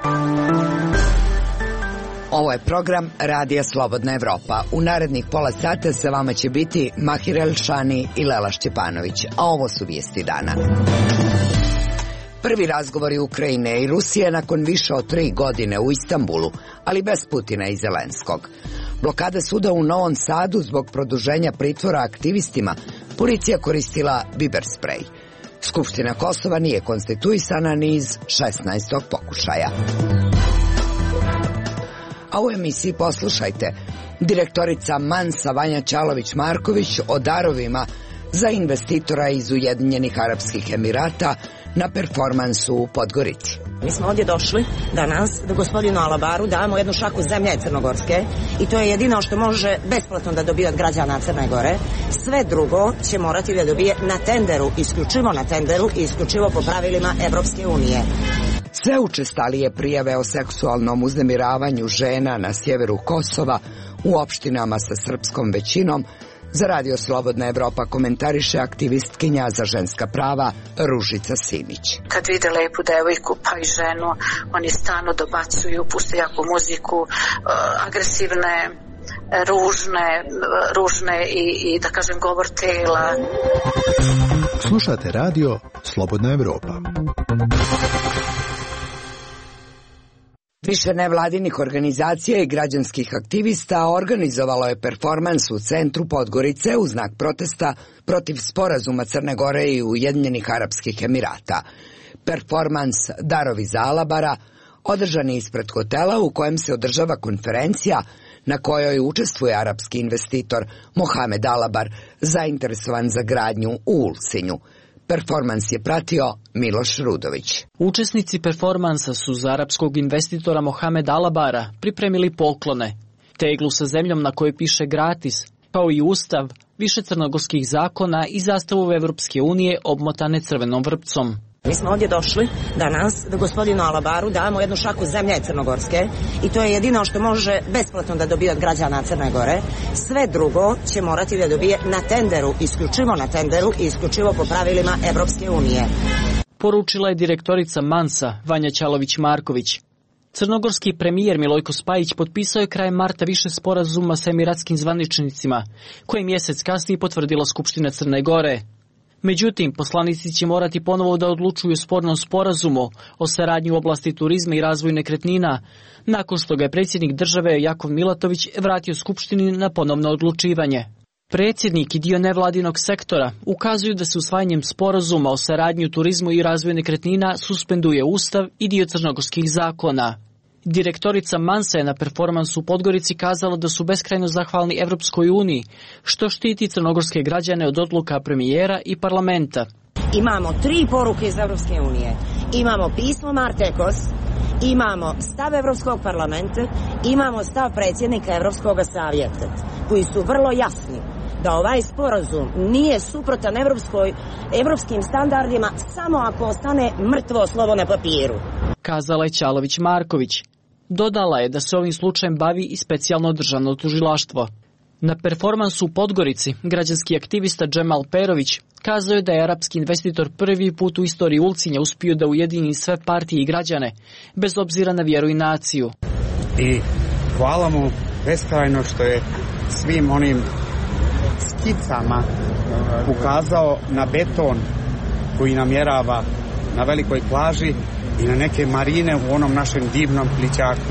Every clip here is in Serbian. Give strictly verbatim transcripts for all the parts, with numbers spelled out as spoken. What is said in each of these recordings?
Ovo je program Radija Slobodna Evropa. U narednih pola sata sa vama će biti Mahir Elšani i Lela Šćepanović, a ovo su vijesti dana. Prvi razgovori Ukrajine i Rusije nakon više od tri godine u Istanbulu, ali bez Putina i Zelenskog. Blokada suda u Novom Sadu zbog produženja pritvora aktivistima, policija koristila biber sprej. Skupština Kosova nije konstituisana ni iz šesnaestog pokušaja. A u emisiji poslušajte, direktorica Mansa Vanja Čalović-Marković o darovima za investitora iz Ujedinjenih Arapskih Emirata na performansu u Podgorici. Mi smo ovdje došli danas da gospodinu Alabaru damo jednu šaku zemlje Crnogorske i to je jedino što može besplatno da dobije od građana Crne Gore. Sve drugo će morati da dobije na tenderu, isključivo na tenderu i isključivo po pravilima Evropske unije. Sve učestalije prijave o seksualnom uznemiravanju žena na sjeveru Kosova u opštinama sa srpskom većinom za Radio Slobodna Evropa komentariše aktivistkinja za ženska prava Ružica Simić. Kad vide lepu devojku pa i ženu, oni stalno dobacuju, puste jaku muziku, agresivne, ružne, ružne i, i da kažem govor tela. Slušate Radio Slobodna Evropa. Više nevladinih organizacija i građanskih aktivista organizovalo je performans u centru Podgorice u znak protesta protiv sporazuma Crne Gore i Ujedinjenih Arapskih Emirata. Performans Darovi za Alabara održan je ispred hotela u kojem se održava konferencija na kojoj učestvuje arapski investitor Mohamed Alabar, zainteresovan za gradnju u Ulcinju. Performans je pratio Miloš Rudović. Učesnici performansa su za arapskog investitora Mohamed Alabara pripremili poklone, teglu sa zemljom na kojoj piše gratis, kao i ustav, više crnogorskih zakona i zastavu Evropske unije obmotane crvenom vrpcom. Mi smo ovdje došli danas da gospodinu Alabaru damo jednu šaku zemlje Crnogorske i to je jedino što može besplatno da dobije od građana Crne Gore. Sve drugo će morati da dobije na tenderu, isključivo na tenderu i isključivo po pravilima Evropske unije. Poručila je direktorica Mansa Vanja Čalović-Marković. Crnogorski premijer Milojko Spajić potpisao je krajem marta više sporazuma sa emiratskim zvaničnicima, koji mjesec kasnije potvrdila Skupština Crne Gore. Međutim, poslanici će morati ponovo da odlučuju o spornom sporazumu o saradnji u oblasti turizma i razvoju nekretnina, nakon što ga je predsjednik države Jakov Milatović vratio Skupštini na ponovno odlučivanje. Predsjednik i dio nevladinog sektora ukazuju da se usvajanjem sporazuma o saradnji u turizmu i razvoju nekretnina suspenduje ustav i dio crnogorskih zakona. Direktorica Mansa je na performansu u Podgorici kazala da su beskrajno zahvalni Evropskoj uniji, što štiti crnogorske građane od odluka premijera i parlamenta. Imamo tri poruke iz Evropske unije. Imamo pismo Martekos, imamo stav Evropskog parlamenta, imamo stav predsjednika Evropskog savjeta, koji su vrlo jasni da ovaj sporazum nije suprotan evropskoj, evropskim standardima samo ako ostane mrtvo slovo na papiru. Kazala je Čalović-Marković. Dodala je da se ovim slučajem bavi i specijalno državno tužilaštvo. Na performansu u Podgorici građanski aktivista Džemal Perović kazao je da je arapski investitor prvi put u istoriji Ulcinja uspio da ujedini sve partije i građane, bez obzira na vjeru i naciju. I hvala mu beskrajno što je svim onim skicama ukazao na beton koji namjerava na velikoj plaži i na neke marine u onom našem divnom Plićaku.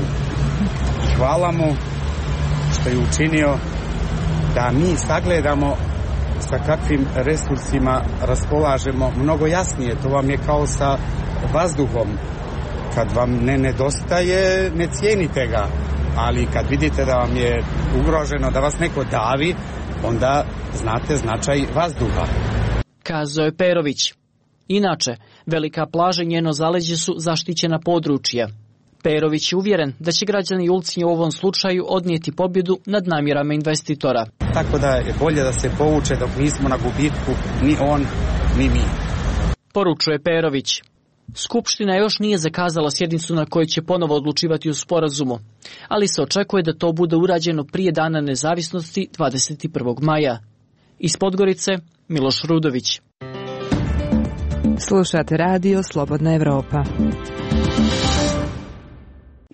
I hvala mu što je učinio da mi sagledamo sa kakvim resursima raspolažemo mnogo jasnije. To vam je kao sa vazduhom. Kad vam ne nedostaje, ne cijenite ga. Ali kad vidite da vam je ugroženo, da vas neko davi, onda znate značaj vazduha. Kazao je Perović. Inače, velika plaža i njeno zaleđe su zaštićena područja. Perović je uvjeren da će građani Ulcinja u ovom slučaju odnijeti pobjedu nad namjerama investitora. Tako da je bolje da se povuče dok nismo na gubitku, ni on, ni mi. Poručuje Perović. Skupština još nije zakazala sjednicu na kojoj će ponovo odlučivati o sporazumu, ali se očekuje da to bude urađeno prije Dana nezavisnosti dvadeset prvog maja. Iz Podgorice, Miloš Rudović. Slušate Radio Slobodna Evropa.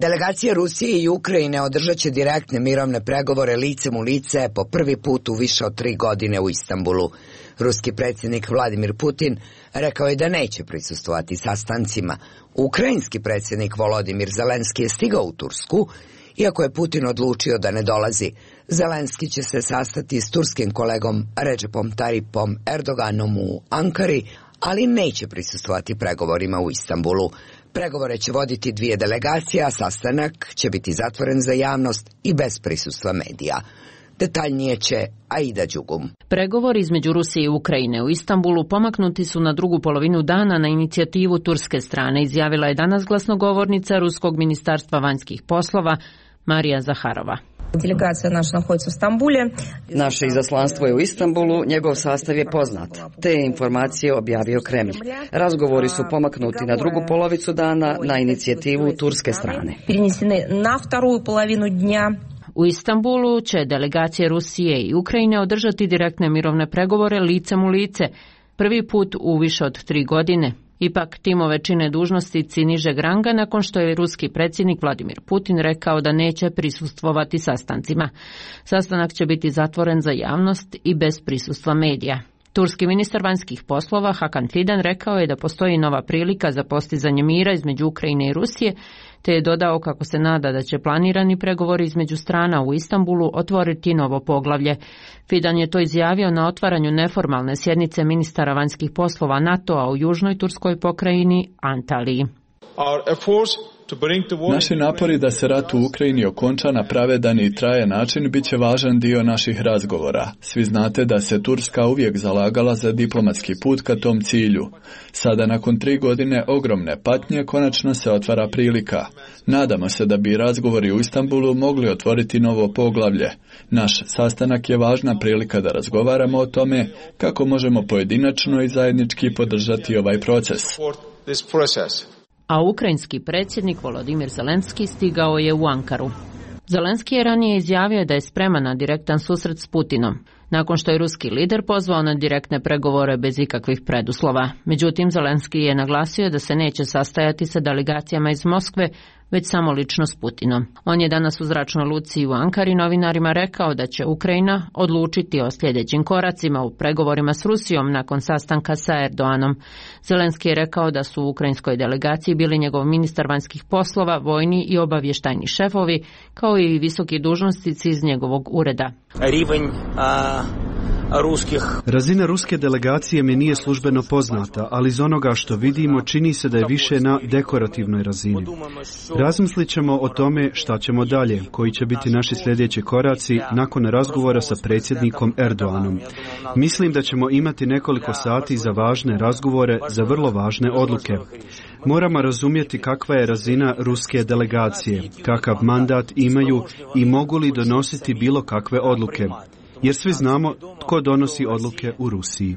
Delegacije Rusije i Ukrajine održat će direktne mirovne pregovore licem u lice po prvi put u više od tri godine u Istanbulu. Ruski predsjednik Vladimir Putin rekao je da neće prisustvovati sastancima. Ukrajinski predsjednik Volodimir Zelenski je stigao u Tursku, iako je Putin odlučio da ne dolazi. Zelenski će se sastati s turskim kolegom Recepom Tayyipom Erdoganom u Ankari, ali neće prisustvovati pregovorima u Istanbulu. Pregovore će voditi dvije delegacije, a sastanak će biti zatvoren za javnost i bez prisustva medija. Detaljnije će Aida Đugum. Pregovori između Rusije i Ukrajine u Istanbulu pomaknuti su na drugu polovinu dana na inicijativu turske strane, izjavila je danas glasnogovornica Ruskog ministarstva vanjskih poslova Marija Zaharova. Delegacija naša naходится u Stambulje. Naše izaslanstvo je u Istanbulu, njegov sastav je poznat. Te informacije objavio Kremlj. Razgovori su pomaknuti na drugu polovicu dana na inicijativu turske strane. Перенесены на вторую половину дня. U Istanbulu će delegacije Rusije i Ukrajine održati direktne mirovne pregovore licem u lice, prvi put u više od tri godine. Ipak timove čine dužnosnici nižeg ranga nakon što je ruski predsjednik Vladimir Putin rekao da neće prisustvovati sastancima. Sastanak će biti zatvoren za javnost i bez prisustva medija. Turski ministar vanjskih poslova Hakan Fidan rekao je da postoji nova prilika za postizanje mira između Ukrajine i Rusije, te je dodao kako se nada da će planirani pregovori između strana u Istanbulu otvoriti novo poglavlje. Fidan je to izjavio na otvaranju neformalne sjednice ministara vanjskih poslova NATO-a u južnoj turskoj pokrajini Antaliji. Naši napori da se rat u Ukrajini okonča na pravedan i trajan način bit će važan dio naših razgovora. Svi znate da se Turska uvijek zalagala za diplomatski put ka tom cilju. Sada nakon tri godine ogromne patnje konačno se otvara prilika. Nadamo se da bi razgovori u Istanbulu mogli otvoriti novo poglavlje. Naš sastanak je važna prilika da razgovaramo o tome kako možemo pojedinačno i zajednički podržati ovaj proces. A ukrajinski predsjednik Volodimir Zelenski stigao je u Ankaru. Zelenski je ranije izjavio da je spreman na direktan susret s Putinom, nakon što je ruski lider pozvao na direktne pregovore bez ikakvih preduslova. Međutim, Zelenski je naglasio da se neće sastajati sa delegacijama iz Moskve, već samo lično s Putinom. On je danas u zračnoj luci u Ankari novinarima rekao da će Ukrajina odlučiti o sljedećim koracima u pregovorima s Rusijom nakon sastanka sa Erdoganom. Zelenski je rekao da su u ukrajinskoj delegaciji bili njegov ministar vanjskih poslova, vojni i obavještajni šefovi, kao i visoki dužnosnici iz njegovog ureda. Rivanj, a... Ruskih. Razina ruske delegacije mi nije službeno poznata, ali iz onoga što vidimo čini se da je više na dekorativnoj razini. Razmislit ćemo o tome šta ćemo dalje, koji će biti naši sljedeći koraci nakon razgovora sa predsjednikom Erdoganom. Mislim da ćemo imati nekoliko sati za važne razgovore, za vrlo važne odluke. Moramo razumjeti kakva je razina ruske delegacije, kakav mandat imaju i mogu li donositi bilo kakve odluke. Jer svi znamo tko donosi odluke u Rusiji.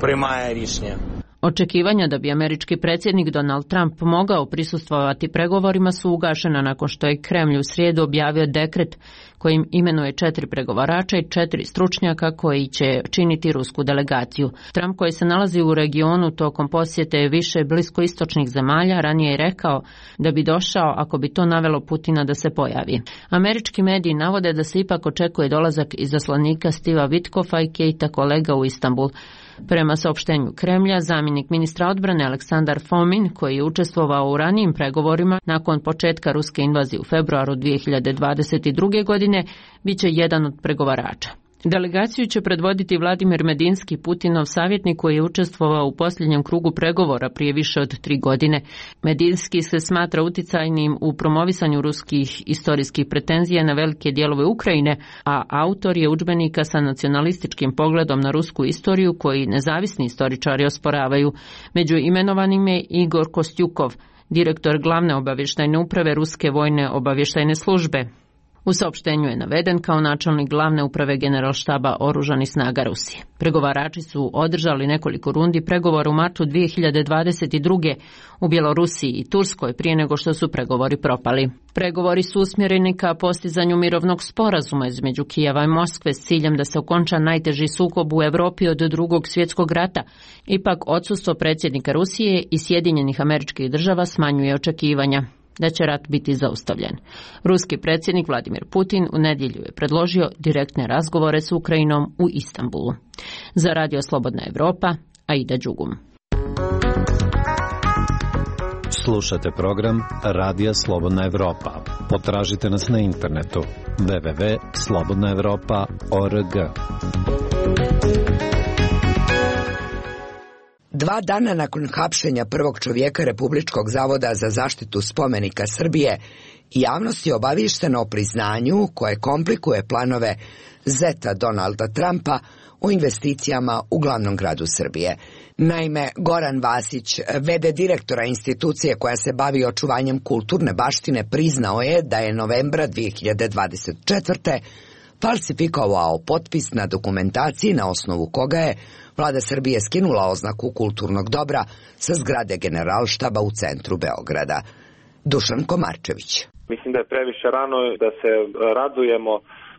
Očekivanja da bi američki predsjednik Donald Trump mogao prisustvovati pregovorima su ugašena nakon što je Kremlj u srijedu objavio dekret kojim imenuje četiri pregovarača i četiri stručnjaka koji će činiti rusku delegaciju. Trump, koji se nalazi u regionu tokom posjete više bliskoistočnih zemalja, ranije je rekao da bi došao ako bi to navelo Putina da se pojavi. Američki mediji navode da se ipak očekuje dolazak izaslanika Stiva Witkoffa i Kejta Kolega u Istanbul. Prema saopštenju Kremlja, zamjenik ministra odbrane Aleksandar Fomin, koji je učestvovao u ranijim pregovorima nakon početka ruske invazije u februaru dvije hiljade dvadeset druge. godine, bit će jedan od pregovarača. Delegaciju će predvoditi Vladimir Medinski, Putinov savjetnik koji je učestvovao u posljednjem krugu pregovora prije više od tri godine. Medinski se smatra uticajnim u promovisanju ruskih istorijskih pretenzija na velike dijelove Ukrajine, a autor je udžbenika sa nacionalističkim pogledom na rusku istoriju koji nezavisni istoričari osporavaju. Među imenovanim je Igor Kostjukov, direktor glavne obavještajne uprave Ruske vojne obavještajne službe. U saopštenju je naveden kao načelnik glavne uprave Generalštaba oružanih snaga Rusije. Pregovarači su održali nekoliko rundi pregovora u martu dvije hiljade dvadeset druge. u Bjelorusiji i Turskoj prije nego što su pregovori propali. Pregovori su usmjereni ka postizanju mirovnog sporazuma između Kijeva i Moskve s ciljem da se okonča najteži sukob u Europi od drugog svjetskog rata. Ipak odsustvo predsjednika Rusije i Sjedinjenih Američkih Država smanjuje očekivanja. da će rat biti zaustavljen. Ruski predsjednik Vladimir Putin u nedjelju je predložio direktne razgovore s Ukrajinom u Istanbulu. Za Radio Slobodna Evropa, Aida Đugum. Slušate program Radija Slobodna Evropa. Potražite nas na internetu w w w tačka slobodna evropa tačka org. Dva dana nakon hapšenja prvog čovjeka Republičkog zavoda za zaštitu spomenika Srbije, javnost je obaviještena o priznanju koje komplikuje planove zeta Donalda Trumpa o investicijama u glavnom gradu Srbije. Naime, Goran Vasić, ve de direktora institucije koja se bavi očuvanjem kulturne baštine, priznao je da je novembra dvije hiljade dvadeset četvrte. falsifikovao potpis na dokumentaciji na osnovu koga je Vlada Srbije skinula oznaku kulturnog dobra sa zgrade Generalštaba u centru Beograda. Dušan Komarčević. Mislim da je previše rano da se radujemo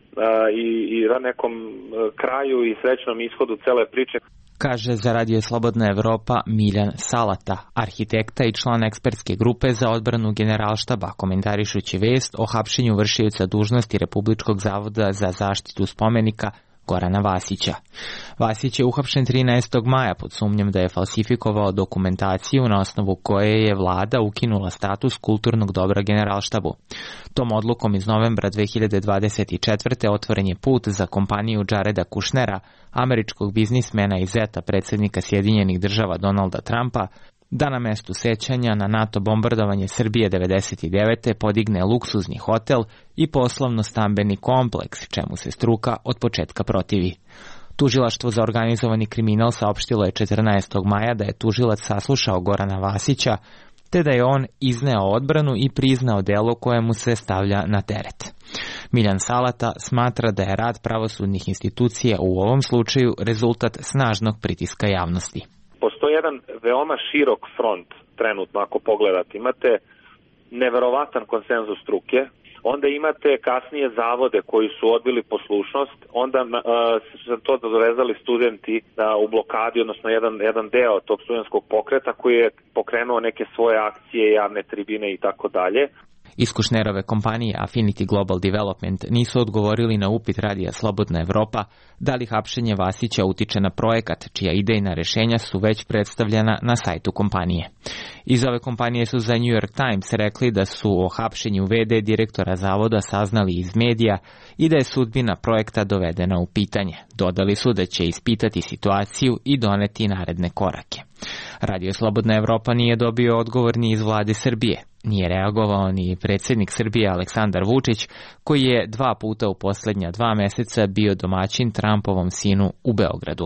i, i nekom kraju i srećnom ishodu cele priče. Kaže za Radio Slobodna Evropa Miljan Salata, arhitekta i član ekspertske grupe za odbranu Generalštaba, komentarišući vest o hapšenju vršioca dužnosti Republičkog zavoda za zaštitu spomenika Gorana Vasića. Vasić je uhapšen trinaestog maja pod sumnjom da je falsifikovao dokumentaciju na osnovu koje je vlada ukinula status kulturnog dobra Generalštabu. Tom odlukom iz novembra dve hiljade dvadeset četvrte. otvoren je put za kompaniju Jareda Kushnera, američkog biznismena i zeta predsjednika Sjedinjenih država Donalda Trumpa, da na mestu sećanja na NATO bombardovanje Srbije devedeset devete. podigne luksuzni hotel i poslovno-stambeni kompleks, čemu se struka od početka protivi. Tužilaštvo za organizovani kriminal saopštilo je četrnaestog maja da je tužilac saslušao Gorana Vasića, te da je on izneo odbranu i priznao delo koje mu se stavlja na teret. Miljan Salata smatra da je rad pravosudnih institucija u ovom slučaju rezultat snažnog pritiska javnosti. Postoji jedan veoma širok front trenutno, ako pogledate. Imate neverovatan konsenzus struke, onda imate kasnije zavode koji su odbili poslušnost, onda uh, su to dovezali studenti uh, u blokadi, odnosno jedan, jedan deo tog studentskog pokreta koji je pokrenuo neke svoje akcije, javne tribine i tako dalje. Iz Kushnerove kompanije Affinity Global Development nisu odgovorili na upit Radija Slobodna Evropa da li hapšenje Vasića utiče na projekat, čija idejna rešenja su već predstavljena na sajtu kompanije. Iz ove kompanije su za New York Times rekli da su o hapšenju ve de direktora zavoda saznali iz medija i da je sudbina projekta dovedena u pitanje. Dodali su da će ispitati situaciju i doneti naredne korake. Radio Slobodna Evropa nije dobio odgovor ni iz vlade Srbije. Nije reagovao ni predsjednik Srbije Aleksandar Vučić, koji je dva puta u posljednja dva mjeseca bio domaćin Trumpovom sinu u Beogradu.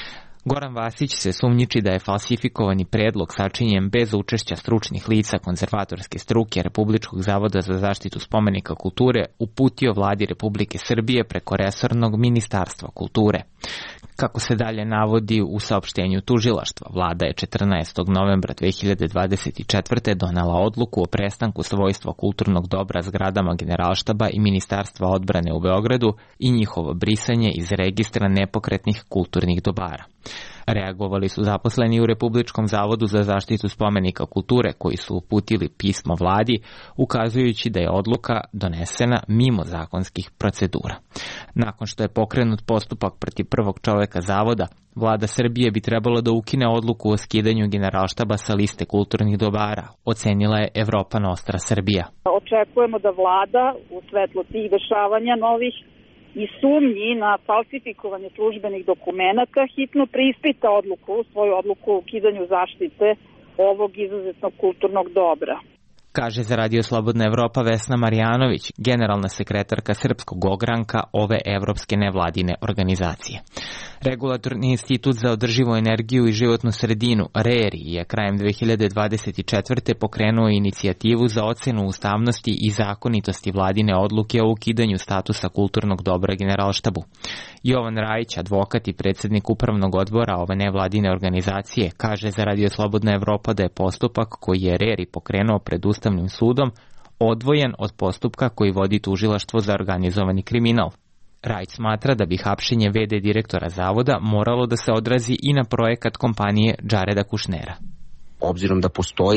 Goran Vasić se sumnjiči da je falsifikovani predlog sačinjen bez učešća stručnih lica konzervatorske struke Republičkog zavoda za zaštitu spomenika kulture uputio vladi Republike Srbije preko resornog ministarstva kulture. Kako se dalje navodi u saopštenju tužilaštva, vlada je četrnaestog novembra dve hiljade dvadeset četvrte. donela odluku o prestanku svojstva kulturnog dobra zgradama Generalštaba i Ministarstva odbrane u Beogradu i njihovo brisanje iz registra nepokretnih kulturnih dobara. Reagovali su zaposleni u Republičkom zavodu za zaštitu spomenika kulture koji su uputili pismo vladi ukazujući da je odluka donesena mimo zakonskih procedura. Nakon što je pokrenut postupak protiv prvog čoveka zavoda, vlada Srbije bi trebalo da ukine odluku o skidanju Generalštaba sa liste kulturnih dobara, ocenila je Evropa Nostra Srbija. Očekujemo da vlada u svetlu tih dešavanja novih i sumnji na falsifikovanje službenih dokumenata hitno preispita odluku, svoju odluku o ukidanju zaštite ovog izuzetnog kulturnog dobra. Kaže za Radio Slobodna Evropa Vesna Marjanović, generalna sekretarka Srpskog ogranka ove evropske nevladine organizacije. Regulatorni institut za održivu energiju i životnu sredinu, RERI, je krajem dve hiljade dvadeset četvrte. pokrenuo inicijativu za ocenu ustavnosti i zakonitosti vladine odluke o ukidanju statusa kulturnog dobra Generalštabu. Jovan Rajić, advokat i predsjednik upravnog odbora ove nevladine organizacije, kaže za Radio Slobodna Evropa da je postupak koji je RERI pokrenuo pred Ustavnim sudom odvojen od postupka koji vodi tužilaštvo za organizovani kriminal. Rajić smatra da bi hapšenje ve de direktora zavoda moralo da se odrazi i na projekat kompanije Jareda Kushnera. Obzirom da postoji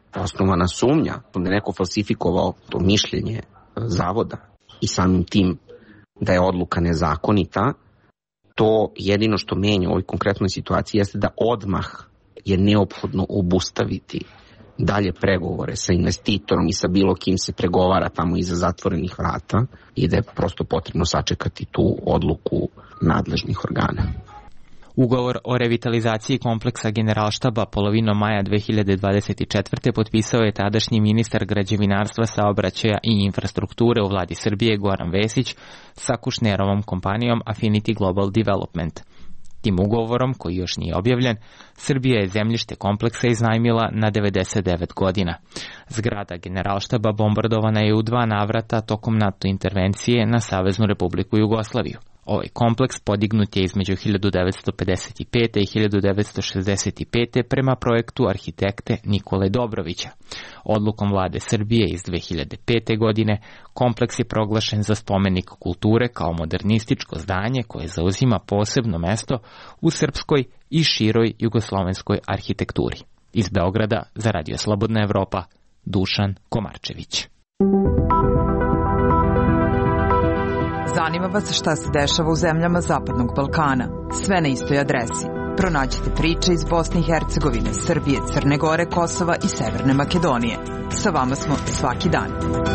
osnovana sumnja da je neko falsifikovao to mišljenje zavoda i samim tim da je odluka nezakonita, to jedino što menja u ovoj konkretnoj situaciji jeste da odmah je neophodno obustaviti dalje pregovore sa investitorom i sa bilo kim se pregovara tamo iza zatvorenih vrata i da je prosto potrebno sačekati tu odluku nadležnih organa. Ugovor o revitalizaciji kompleksa Generalštaba polovinom maja dve hiljade dvadeset četvrte potpisao je tadašnji ministar građevinarstva, saobraćaja i infrastrukture u vladi Srbije Goran Vesić sa Kušnerovom kompanijom Affinity Global Development. Tim ugovorom, koji još nije objavljen, Srbija je zemljište kompleksa iznajmila na devedeset devet godina. Zgrada Generalštaba bombardovana je u dva navrata tokom NATO intervencije na Saveznu Republiku Jugoslaviju. Ovaj kompleks podignut je između hiljadu devetsto pedeset pete. i hiljadu devetsto šezdeset pete. prema projektu arhitekte Nikole Dobrovića. Odlukom vlade Srbije iz dve hiljade pete. godine kompleks je proglašen za spomenik kulture kao modernističko zdanje koje zauzima posebno mesto u srpskoj i široj jugoslovenskoj arhitekturi. Iz Beograda za Radio Slobodna Evropa, Dušan Komarčević. Zanima vas šta se dešava u zemljama Zapadnog Balkana. Sve na istoj adresi. Pronađite priče iz Bosne i Hercegovine, Srbije, Crne Gore, Kosova i Severne Makedonije. Sa vama smo svaki dan.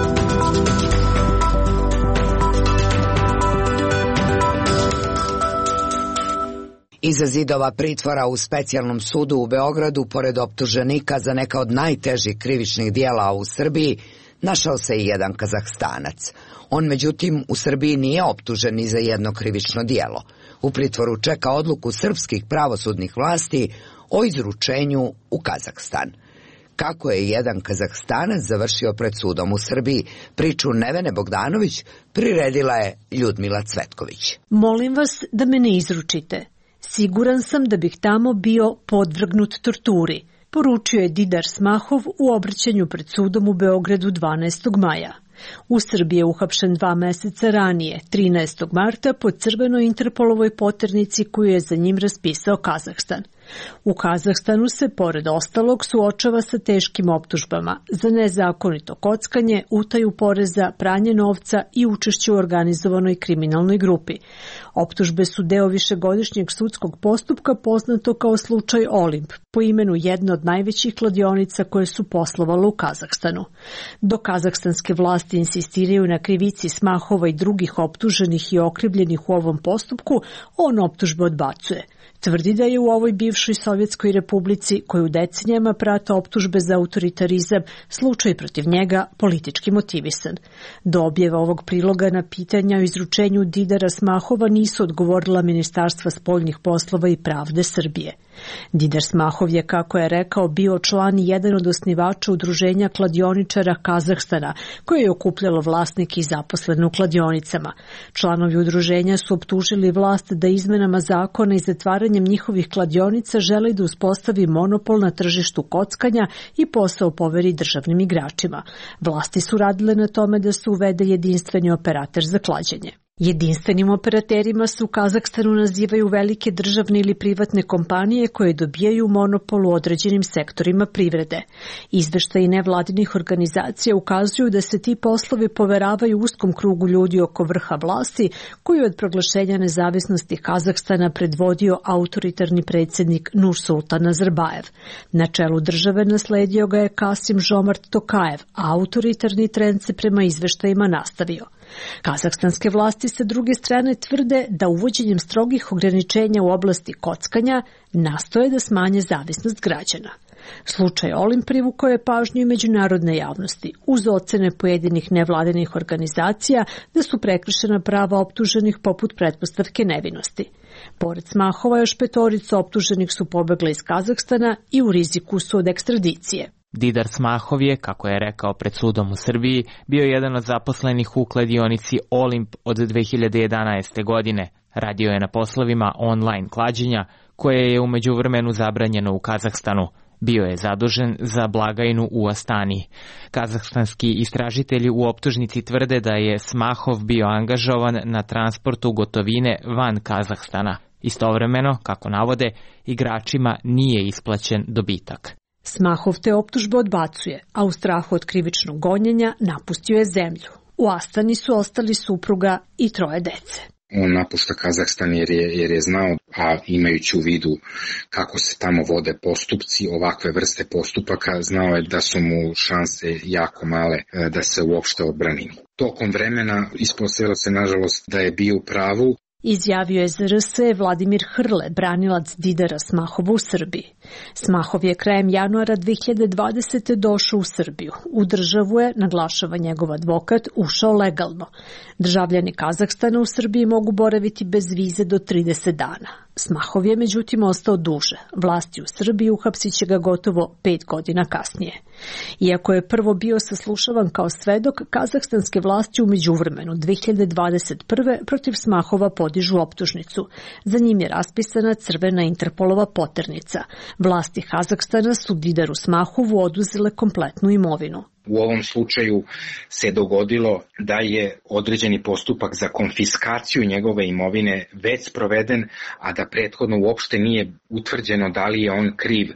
Iza zidova pritvora u specijalnom sudu u Beogradu, pored optuženika za neka od najtežih krivičnih dijela u Srbiji, našao se i jedan Kazahstanac. On, međutim, u Srbiji nije optužen ni za jedno krivično dijelo. U pritvoru čeka odluku srpskih pravosudnih vlasti o izručenju u Kazahstan. Kako je jedan Kazahstanac završio pred sudom u Srbiji, priču Nevene Bogdanović priredila je Ljudmila Cvetković. Molim vas da me ne izručite. Siguran sam da bih tamo bio podvrgnut torturi, poručio je Didar Smahov u obraćanju pred sudom u Beogradu dvanaestog maja. U Srbiji je uhapšen dva meseca ranije, trinaestog marta, po crvenoj Interpolovoj poternici koju je za njim raspisao Kazahstan. U Kazahstanu se, pored ostalog, suočava sa teškim optužbama za nezakonito kockanje, utaju poreza, pranje novca i učešće u organizovanoj kriminalnoj grupi. Optužbe su deo višegodišnjeg sudskog postupka poznato kao slučaj Olimp, po imenu jedne od najvećih kladionica koje su poslovale u Kazahstanu. Dok kazahstanske vlasti insistiraju na krivici Smahova i drugih optuženih i okrivljenih u ovom postupku, on optužbe odbacuje. Tvrdi da je u ovoj bivšoj Sovjetskoj republici, koju decenijama prate optužbe za autoritarizam, slučaj protiv njega politički motivisan. Do objave ovog priloga na pitanja o izručenju Didara Smahova nisu odgovorila Ministarstva spoljnih poslova i pravde Srbije. Didar Smahov je, kako je rekao, bio član i jedan od osnivača udruženja kladioničara Kazahstana, koje je okupljalo vlasnike i zaposlene u kladionicama. Članovi udruženja su optužili vlast da izmenama zakona i zatvaranjem njihovih kladionica želi da uspostavi monopol na tržištu kockanja i posao poveri državnim igračima. Vlasti su radile na tome da se uvede jedinstveni operater za klađenje. Jedinstvenim operaterima se u Kazahstanu nazivaju velike državne ili privatne kompanije koje dobijaju monopol u određenim sektorima privrede. Izveštaji nevladinih organizacija ukazuju da se ti poslovi poveravaju uskom krugu ljudi oko vrha vlasti, koji od proglašenja nezavisnosti Kazahstana predvodio autoritarni predsjednik Nursultan Nazarbajev. Na čelu države nasledio ga je Kasim Žomart Tokajev, a autoritarni trend se prema izveštajima nastavio. Kazahstanske vlasti sa druge strane tvrde da uvođenjem strogih ograničenja u oblasti kockanja nastoje da smanje zavisnost građana. Slučaj Olimp privukao je pažnju i međunarodne javnosti, uz ocene pojedinih nevladinih organizacija da su prekršena prava optuženih poput pretpostavke nevinosti. Pored Smahova, još petorica optuženih su pobegla iz Kazahstana i u riziku su od ekstradicije. Didar Smahov je, kako je rekao pred sudom u Srbiji, bio jedan od zaposlenih u kladionici Olimp od dve hiljade jedanaeste. godine. Radio je na poslovima online klađenja, koje je u međuvremenu zabranjeno u Kazahstanu. Bio je zadužen za blagajnu u Astani. Kazahstanski istražitelji u optužnici tvrde da je Smahov bio angažovan na transportu gotovine van Kazahstana. Istovremeno, kako navode, igračima nije isplaćen dobitak. Smahov te optužbe odbacuje, a u strahu od krivičnog gonjenja napustio je zemlju. U Astani su ostali supruga i troje dece. On napušta Kazahstan jer je, jer je znao, a imajući u vidu kako se tamo vode postupci, ovakve vrste postupaka, znao je da su mu šanse jako male da se uopšte odbrani. Tokom vremena ispostavilo se nažalost da je bio u pravu. Izjavio je za R S Vladimir Hrle, branilac Didara Smahova u Srbiji. Smahov je krajem januara dve hiljade dvadesete došao u Srbiju. U državu je, naglašava njegov advokat, ušao legalno. Državljani Kazahstana u Srbiji mogu boraviti bez vize do trideset dana. Smahov je međutim ostao duže. Vlasti u Srbiji uhapsit će ga gotovo pet godina kasnije. Iako je prvo bio saslušavan kao svedok, kazahstanske vlasti u međuvremenu dve hiljade dvadeset prve protiv Smahova podižu optužnicu. Za njim je raspisana crvena Interpolova poternica. Vlasti Kazahstana su Didaru Smahovu oduzele kompletnu imovinu. U ovom slučaju se dogodilo da je određeni postupak za konfiskaciju njegove imovine već sproveden, a da prethodno uopšte nije utvrđeno da li je on kriv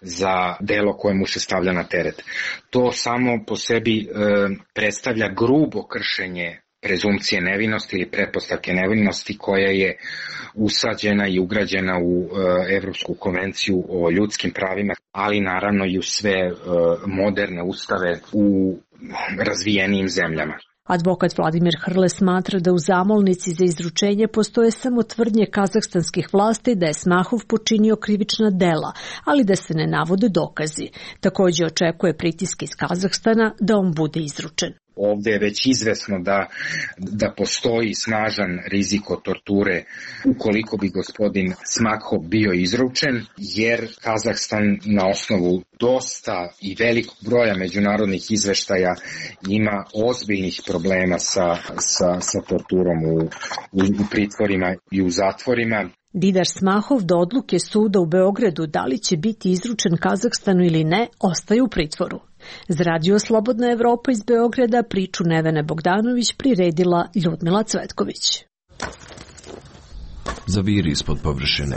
za delo koje mu se stavlja na teret. To samo po sebi e, predstavlja grubo kršenje prezumcije nevinosti ili pretpostavke nevinosti koja je usađena i ugrađena u e, Evropsku konvenciju o ljudskim pravima, ali naravno i u sve e, moderne ustave u razvijenijim zemljama. Advokat Vladimir Hrle smatra da u zamolnici za izručenje postoje samo tvrdnje kazahstanskih vlasti da je Smahov počinio krivična dela, ali da se ne navode dokazi. Također očekuje pritiske iz Kazahstana da on bude izručen. Ovdje je već izvesno da, da postoji snažan rizik od torture ukoliko bi gospodin Smahov bio izručen, jer Kazahstan na osnovu dosta i velikog broja međunarodnih izveštaja ima ozbiljnih problema sa, sa, sa torturom u, u, u pritvorima i u zatvorima. Didar Smahov do odluke suda u Beogradu da li će biti izručen Kazahstanu ili ne, ostaje u pritvoru. Za Radio Slobodna Evropa iz Beograda priču Nevene Bogdanović priredila Ljudmila Cvetković. Zaviri ispod površine.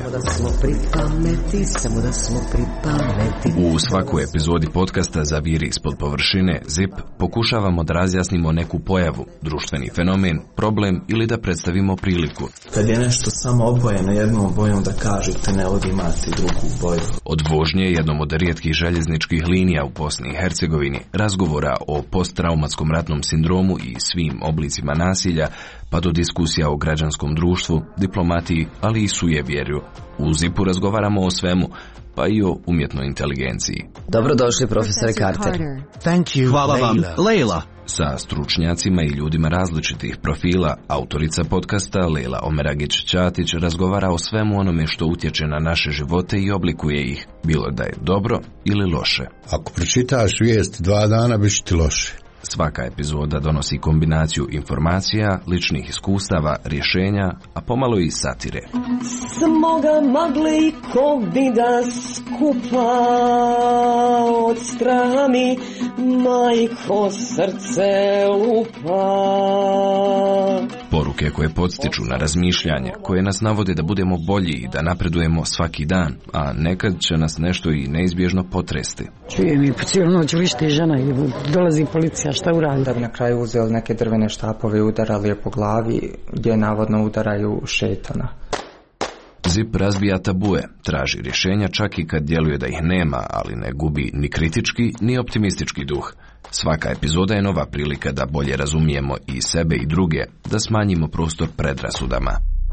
U svakoj epizodi podcasta Zaviri ispod površine Zip pokušavamo da razjasnimo neku pojavu, društveni fenomen, problem ili da predstavimo priliku. Kad je nešto samo obojeno jednom bojom, da kažete ne ovdje imate drugu boju. Od vožnje jednom od rijetkih željezničkih linija u Bosni i Hercegovini, razgovora o posttraumatskom ratnom sindromu i svim oblicima nasilja, pa do diskusija o građanskom društvu, diplomatiji, ali i sujevjerju. U Zipu razgovaramo o svemu, pa i o umjetnoj inteligenciji. Dobrodošli, profesore Carter. Thank you, Hvala vam, Leila. Sa stručnjacima i ljudima različitih profila, autorica podcasta Leila Omeragić-Ćatić razgovara o svemu onome što utječe na naše živote i oblikuje ih, bilo da je dobro ili loše. Ako pročitaš vijest dva dana, biš ti loše. Svaka epizoda donosi kombinaciju informacija, ličnih iskustava, rješenja, a pomalo i satire. Smoga magle i kovida skupa od straha mi majko srce lupa. Poruke koje podstiču na razmišljanje, koje nas navode da budemo bolji i da napredujemo svaki dan, a nekad će nas nešto i neizbježno potresti. Čujem i po cijelu noć vište žena i dolazi policija, šta uradi? Da bi na kraju uzeli neke drvene štapove i udarali je po glavi, gdje navodno udaraju šetana. Zip razbija tabue, traži rješenja čak i kad djeluje da ih nema, ali ne gubi ni kritički ni optimistički duh. Svaka epizoda je nova prilika da bolje razumijemo i sebe i druge, da smanjimo prostor predrasudama.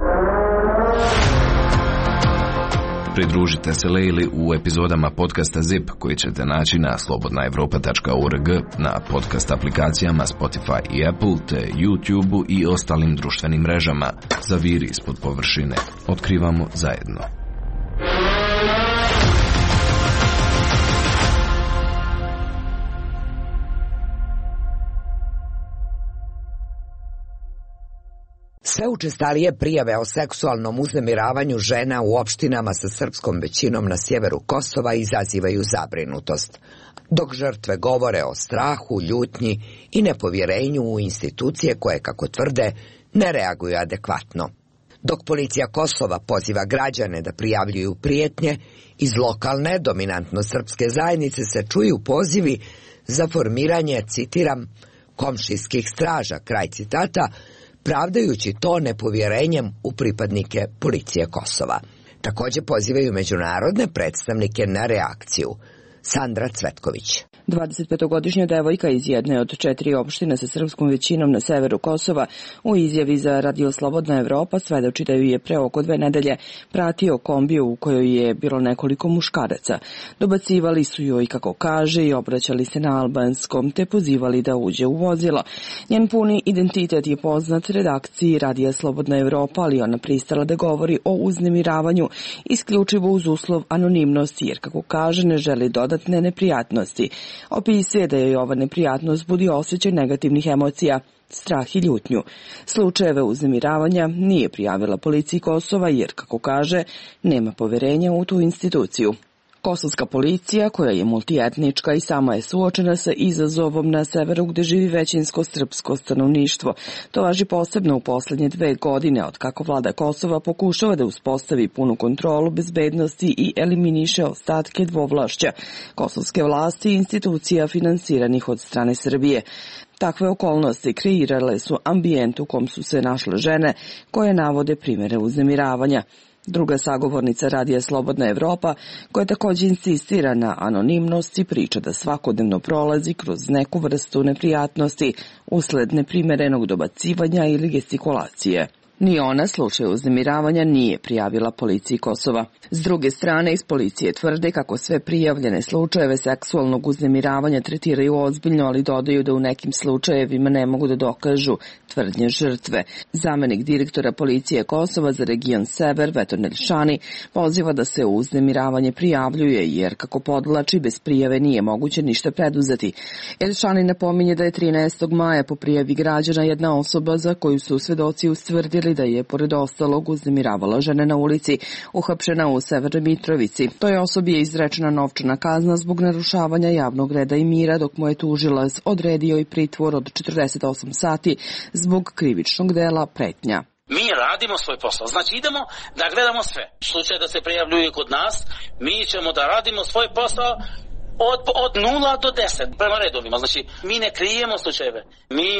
Pridružite se Leili u epizodama podcasta Zip koji ćete naći na slobodna evropa tačka org, na podcast aplikacijama Spotify i Apple, te YouTube i ostalim društvenim mrežama. Zaviri ispod površine. Otkrivamo zajedno. Sve učestalije prijave o seksualnom uznemiravanju žena u opštinama sa srpskom većinom na sjeveru Kosova izazivaju zabrinutost, dok žrtve govore o strahu, ljutnji i nepovjerenju u institucije koje, kako tvrde, ne reaguju adekvatno. Dok policija Kosova poziva građane da prijavljuju prijetnje, iz lokalne, dominantno srpske zajednice se čuju pozivi za formiranje, citiram, komšijskih straža, kraj citata, pravdajući to nepovjerenjem u pripadnike policije Kosova. Također pozivaju međunarodne predstavnike na reakciju. Sandra Cvetković. dvadesetpetogodišnja devojka iz jedne od četiri opštine sa srpskom većinom na severu Kosova u izjavi za Radio Slobodna Evropa svedoči da ju je pre oko dve nedelje pratio kombiju u kojoj je bilo nekoliko muškaraca. Dobacivali su joj, kako kaže, i obraćali se na albanskom, te pozivali da uđe u vozilo. Njen puni identitet je poznat redakciji Radija Slobodna Evropa, ali ona pristala da govori o uznemiravanju isključivo uz uslov anonimnosti, jer, kako kaže, ne želi dodatne neprijatnosti. Opisuje da je ova neprijatnost budi osjećaj negativnih emocija, strah i ljutnju. Slučajeve uznemiravanja nije prijavila policiji Kosova jer, kako kaže, nema poverenja u tu instituciju. Kosovska policija, koja je multietnička i sama je suočena sa izazovom na severu gde živi većinsko srpsko stanovništvo. To važi posebno u poslednje dve godine, od kako vlada Kosova pokušava da uspostavi punu kontrolu bezbednosti i eliminiše ostatke dvovlašća kosovske vlasti i institucija finansiranih od strane Srbije. Takve okolnosti kreirale su ambijent u kom su se našle žene koje navode primere uznemiravanja. Druga sagovornica Radija Slobodna Evropa, koja također insistira na anonimnosti, priča da svakodnevno prolazi kroz neku vrstu neprijatnosti usled neprimerenog dobacivanja ili gestikulacije. Ni ona slučaj uznemiravanja nije prijavila policiji Kosova. S druge strane, iz policije tvrde kako sve prijavljene slučajeve seksualnog uznemiravanja tretiraju ozbiljno, ali dodaju da u nekim slučajevima ne mogu da dokažu tvrdnje žrtve. Zamenik direktora policije Kosova za region Sever, Veton Elšani, poziva da se uznemiravanje prijavljuje, jer, kako podlači, bez prijave nije moguće ništa preduzeti. Elšani napominje da je trinaestog maja po prijavi građana jedna osoba za koju su svedoci ustvrdili da je, pored ostalog, uznemiravala žene na ulici, uhapšena u Severnoj Mitrovici. Toj osobi je izrečena novčana kazna zbog narušavanja javnog reda i mira, dok mu je tužilac odredio i pritvor od četrdeset osam sati zbog krivičnog dela pretnja. Mi radimo svoj posao, znači idemo da gledamo sve. U slučaju da se prijavljuje kod nas, mi ćemo da radimo svoj posao od, od nula do deset prema redovima. Znači, mi ne krijemo slučajeve. Mi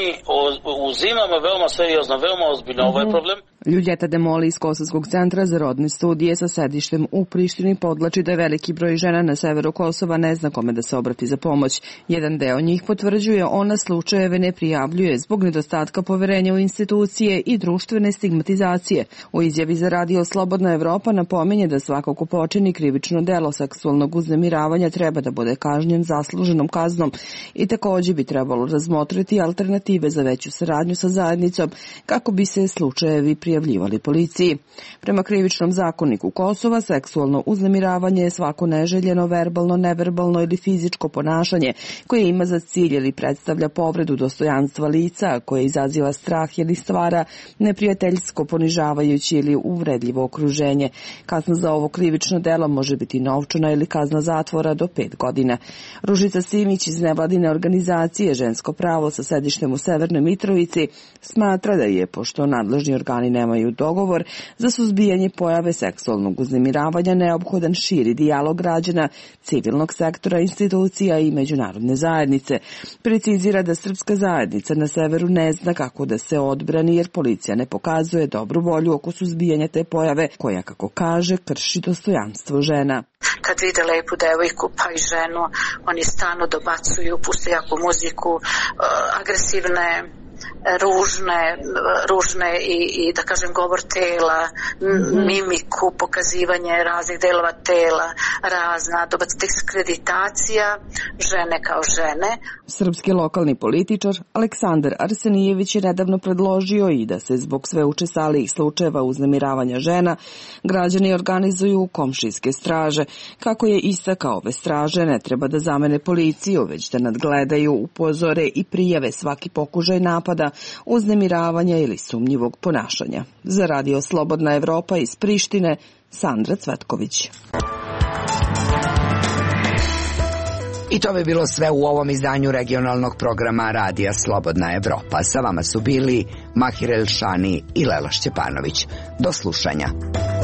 uzimamo veoma seriozno, veoma ozbiljno ovaj problem. Ljuljeta Demoli iz Kosovskog centra za rodne studije sa sedištem u Prištini podlači da je veliki broj žena na severu Kosova ne zna kome da se obrati za pomoć. Jedan deo njih potvrđuje ona slučajeve ne prijavljuje zbog nedostatka poverenja u institucije i društvene stigmatizacije. U izjavi za Radio Slobodna Evropa napominje da svako ko počini krivično delo seksualnog uznemiravanja treba da bude kažnjen zasluženom kaznom i također bi trebalo razmotriti alternative za veću saradnju sa zajednicom kako bi se slučajevi prijavljivali policiji. Prema krivičnom zakoniku Kosova, seksualno uznemiravanje je svako neželjeno, verbalno, neverbalno ili fizičko ponašanje koje ima za cilj ili predstavlja povredu dostojanstva lica, koje izaziva strah ili stvara neprijateljsko, ponižavajuće ili uvredljivo okruženje. Kazna za ovo krivično delo može biti novčana ili kazna zatvora do pet godina. Ružica Simić iz nevladine organizacije Žensko pravo sa sedištem u Severnoj Mitrovici smatra da je, pošto nadležni organi nemaju dogovor za suzbijanje pojave seksualnog uznemiravanja, neophodan širi dijalog građana, civilnog sektora, institucija i međunarodne zajednice. Precizira da srpska zajednica na severu ne zna kako da se odbrani jer policija ne pokazuje dobru volju oko suzbijanja te pojave koja, kako kaže, krši dostojanstvo žena. Kad vide lepu devojku pa i ženu, oni stalno dobacuju, puste jaku muziku, agresivne, ružne, ružne i, i da kažem govor tela, mm-hmm. mimiku, pokazivanje raznih delova tela, razna diskreditacija žene kao žene. Srpski lokalni političar Aleksandar Arsenijević je nedavno predložio i da se zbog sve učestalijih slučajeva uznemiravanja žena građani organizuju komšijske straže. Kako je istakao, ove straže ne treba da zamene policiju, već da nadgledaju, upozore i prijave svaki pokušaj napada, uznemiravanja ili sumnjivog ponašanja. Za Radio Slobodna Evropa iz Prištine, Sandra Cvetković. I to bi bilo sve u ovom izdanju regionalnog programa Radija Slobodna Evropa. Sa vama su bili Mahir Elšani i Lela Šćepanović. Do slušanja.